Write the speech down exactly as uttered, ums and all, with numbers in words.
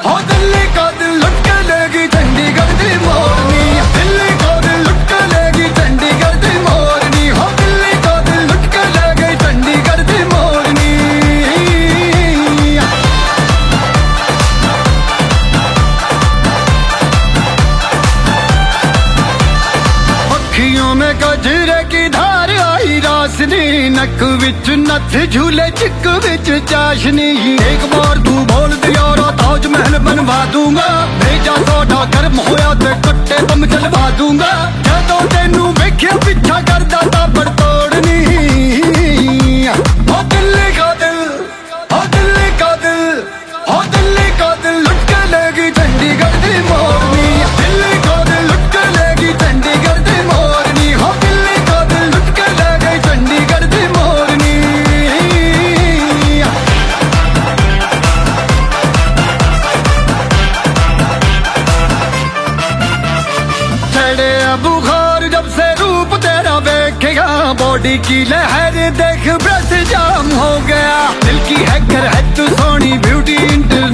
हो दिल्ली का दिल लुट के लेगी चंडीगढ़ दी मोरनी, दिल्ली का दिल लुट के लेगी चंडीगढ़ दी मोरनी, हो दिल्ली का दिल लुट के ले गई चंडीगढ़ दी मोरनी। अखियों में गजरे की धार आई रासनी, नक विच नथ झूले चिक विच चाशनी। एक बार तू बोल दिया रा ताजमहल बनवा दूंगा, भेजा सोडा गर्म होया ते कट्टे बम चलवा दूंगा। जदों तेनू वेख्या पिछा करदा ताबड़ तोड़नी, हो दिल्ली का दिल, हो दिल्ली का दिल, हो दिल्ली का दिल लुट के लेगी चंडीगढ़ दी मोरनी, दिल्ली का दिल लुट के लेगी चंडीगढ़ दी मोरनी, हो दिल्ली का दिल लुट के ले गई चंडीगढ़ दी मोरनी। चढ़े बुखार जब से रूप तेरा देखेगा, बॉडी की लहर देख ब्रेथ जाम हो गया। दिल की हैकर है तू सोनी ब्यूटी इंटर